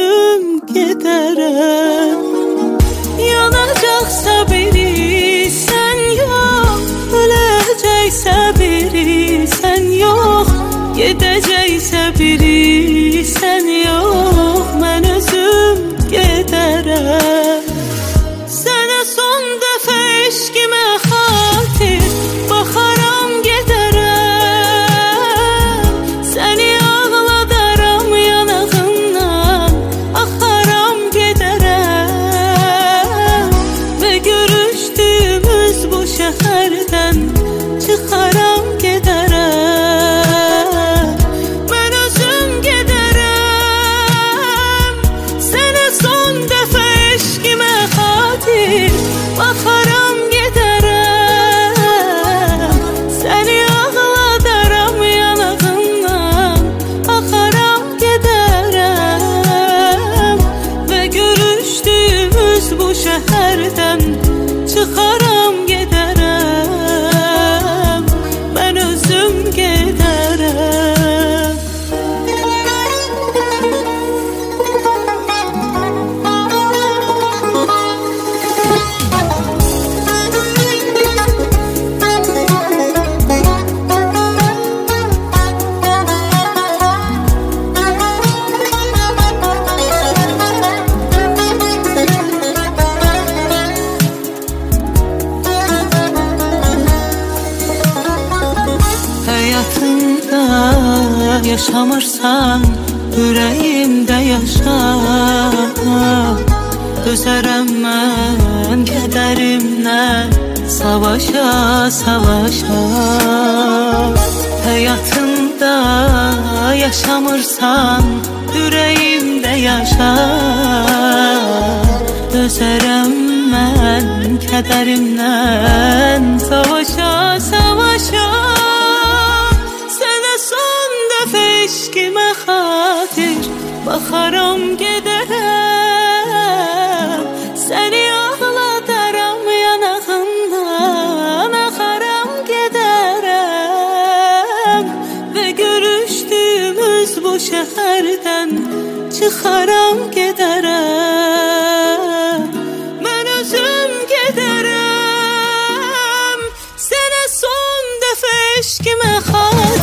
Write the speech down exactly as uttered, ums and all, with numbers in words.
özüm gedərəm. Yanacaqsa biri sən yox, öləcəksə biri sən yox, gedəcəksə biri sən yox, mən özüm gedərəm. Sənə son dəfə eşqimə xatir baxaram gedərəm. Səni ağladaram yanağından, axaram gedərəm. Və görüşdüyümüz bu şəhərdən çıxaram gedərəm. Mən özüm gedərəm. Sənə son dəfə eşqimə xatir baxaram gedərəm. Səni ağladaram yanağından, axaram gedərəm. Və görüşdüyümüz bu şəhərdən çıxaram gedərəm. Mən özüm gedərəm. Həyatımda yaşamırsan, ürəyimdə yaşa. Dözərəm mən kədərimlə savaşa, savaşa. Həyatımda yaşamırsan, ürəyimdə yaşa. Dözərəm mən kədərimlə savaşa, savaşa. Sənə son dəfə eşqimə xatir baxaram gedərəm. Səni ağladaram yanağından, axaram gedərəm. Və görüşdüyümüz bu şəhərdən çıxaram gedərəm. Mən özüm gedərəm. Sənə son dəfə eşqimə xatir